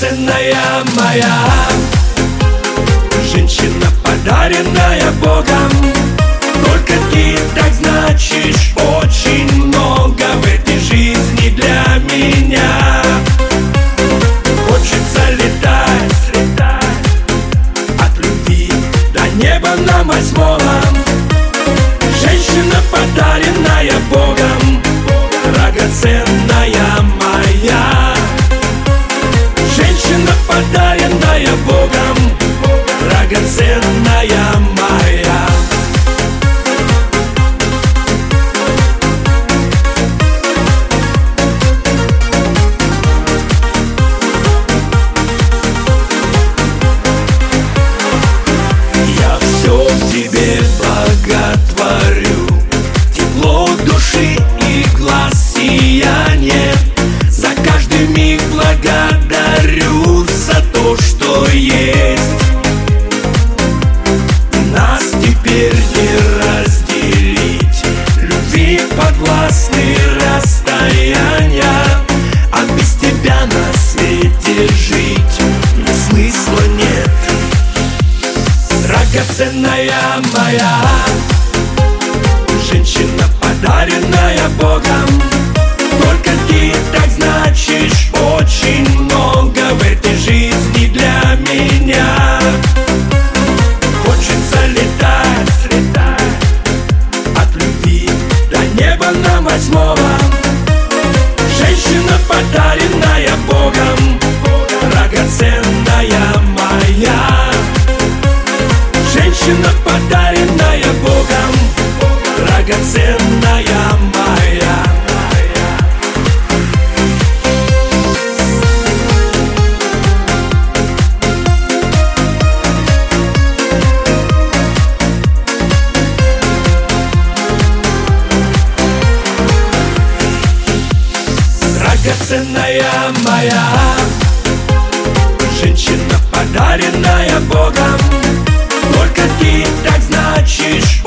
драгоценная моя, женщина, подаренная Богом. Только ты так значишь очень много в этой жизни для меня. Хочется летать от любви до неба нам восьмого. Женщина, подаренная Богом, драгоценная моя. Женщина, подаренная Богом, драгоценная моя. Я все в тебе боготворю, тепло души и глаз сияние. За каждый миг благодарю за то, что есть. Нас теперь не разделить, любви подвластны расстояния. А без тебя на свете жить ни смысла нет. Драгоценная моя, женщина, подаренная Богом. Только ты так значишь очень много в этой жизни для меня. Хочется летать от любви до неба нам восьмого. Женщина, подаренная Богом, драгоценная моя. Женщина, подаренная Богом, драгоценная моя. Драгоценная моя, женщина, подаренная Богом. Только ты так значишь